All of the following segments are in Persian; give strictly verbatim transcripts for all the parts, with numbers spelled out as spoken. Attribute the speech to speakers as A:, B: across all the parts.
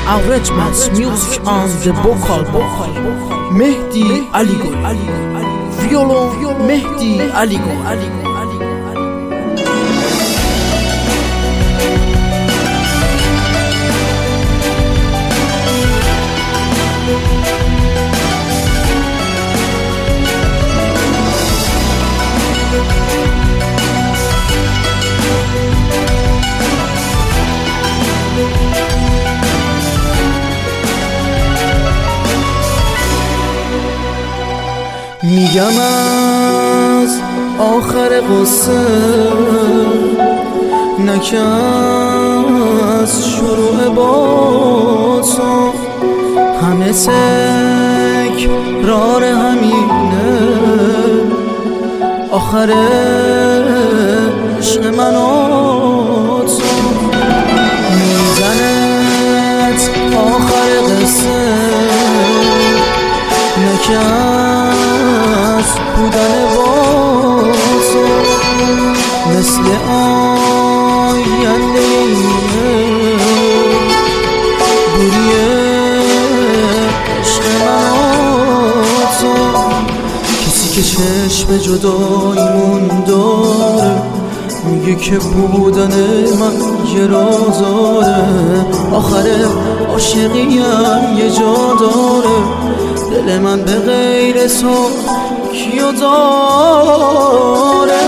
A: Arrangements, music on the vocal vocal Mehdi Aligul. Violon Mehdi Aligul.
B: میگم از آخر قصه نکه از شروع با تو همه تکرار همینه آخر عشق من و تو میزنت آخر قصه نکه بودن با تو مثل آینده اینه دوری عشق من و تو کسی که چشم جداییمون داره میگه که بودن من یه رازاره آخر عاشقیم یه جا داره دل من به غیر تو کیو داره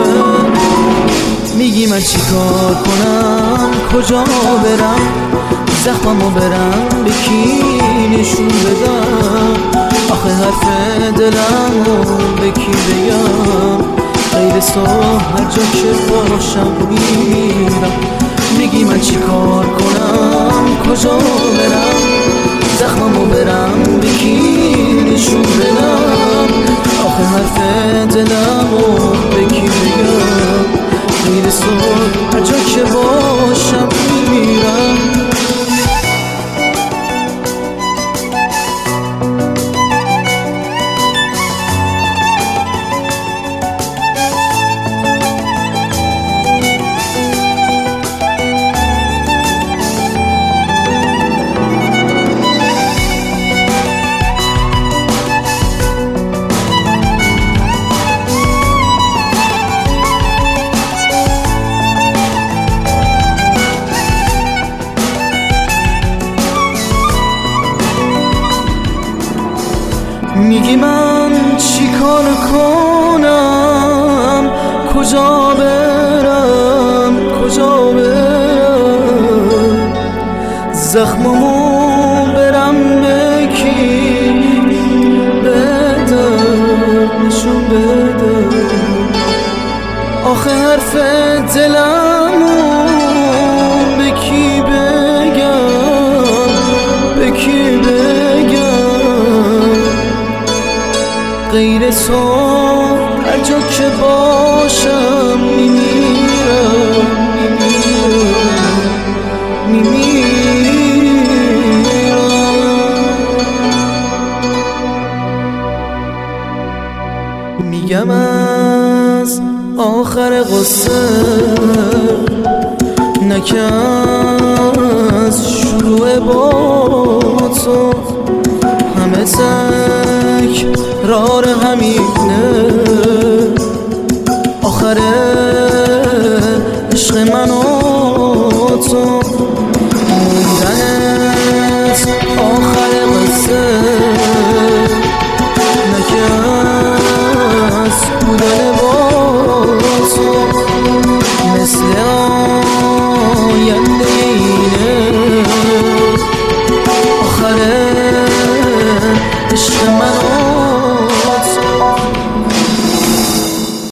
B: میگی من چی کار کنم کجا برم زخممو برم به کی نشون بدم آخه حرف دلمو به کی بگم غیر تو هر جا که باشم میرم میگی من چی کار کنم کجا برم زخممو برم به کی نشون بدم آخه حرف دلمو به کی بگم غیر تو هر جا که باشم میرم میگی من چی کار کنم کجا برم کجا برم زخممو برم به کی بدم نشون بدم آخه حرف دلمو به کی بگم به کی بگم غیر تو هر جا که باشم میمیرم میمیرم میمیرم میگم از آخر قصه نکه از شروع با تو همه تکرار همینه آخر عشق من و تو